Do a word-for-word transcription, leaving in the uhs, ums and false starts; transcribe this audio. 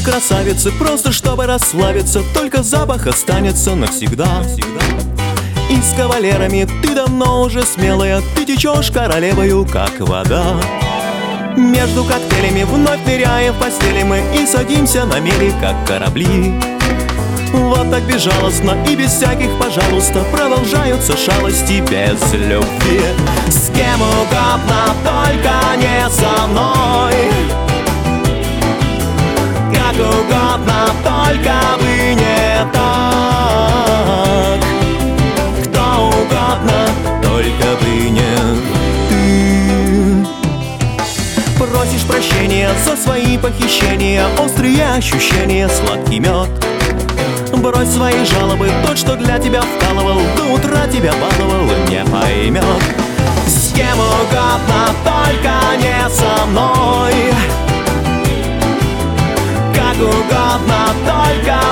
красавицы, просто чтобы расслабиться, только запах останется навсегда. И с кавалерами ты давно уже смелая, ты течешь королевою, как вода. Между коктейлями вновь ныряем в постели мы и садимся на мели, как корабли. Вот так безжалостно и без всяких «пожалуйста» продолжаются шалости без любви. С кем угодно, только не со мной. Как угодно, только бы не так. Кто угодно, только бы не ты. Просишь прощения за свои похищения, острые ощущения, сладкий мед. Брось свои жалобы, тот, что для тебя вкалывал, до утра тебя баловал, не поймет. С кем угодно, только не со мной. Как угодно, только